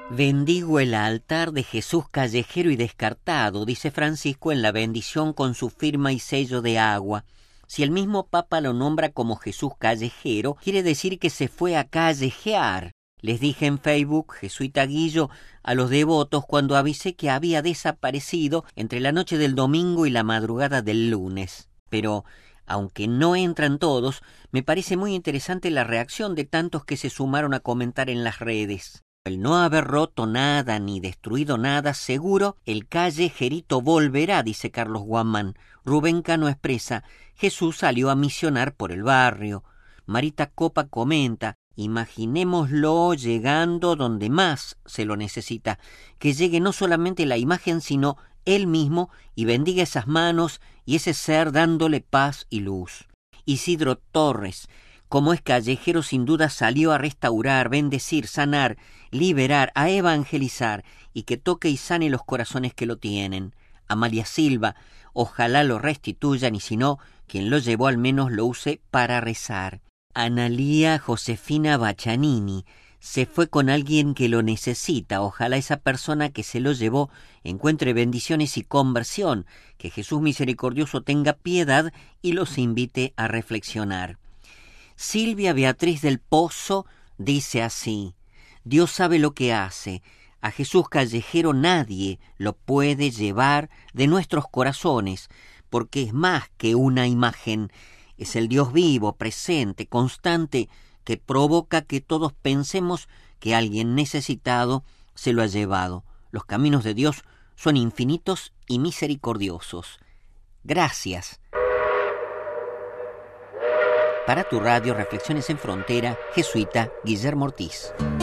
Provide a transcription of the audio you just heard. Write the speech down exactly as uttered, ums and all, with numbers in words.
Bendigo el altar de Jesús callejero y descartado, dice Francisco en la bendición con su firma y sello de agua. Si el mismo Papa lo nombra como Jesús callejero, quiere decir que se fue a callejear. Les dije en Facebook, Jesuita Guillo, a los devotos cuando avisé que había desaparecido entre la noche del domingo y la madrugada del lunes. Pero, aunque no entran todos, me parece muy interesante la reacción de tantos que se sumaron a comentar en las redes. El no haber roto nada ni destruido nada, seguro el callejerito volverá, dice Carlos Guamán. Rubén Cano expresa, Jesús salió a misionar por el barrio. Marita Copa comenta, imaginémoslo llegando donde más se lo necesita, que llegue no solamente la imagen, sino él mismo y bendiga esas manos y ese ser dándole paz y luz. Isidro Torres, como es callejero, sin duda salió a restaurar, bendecir, sanar, liberar, a evangelizar, y que toque y sane los corazones que lo tienen. Amalia Silva, ojalá lo restituyan, y si no, quien lo llevó al menos lo use para rezar. Analía Josefina Bachanini, se fue con alguien que lo necesita, ojalá esa persona que se lo llevó encuentre bendiciones y conversión, que Jesús misericordioso tenga piedad y los invite a reflexionar. Silvia Beatriz del Pozo dice así, Dios sabe lo que hace, a Jesús callejero nadie lo puede llevar de nuestros corazones, porque es más que una imagen, es el Dios vivo, presente, constante, que provoca que todos pensemos que alguien necesitado se lo ha llevado. Los caminos de Dios son infinitos y misericordiosos. Gracias. Para tu radio Reflexiones en Frontera, jesuita Guillermo Ortiz.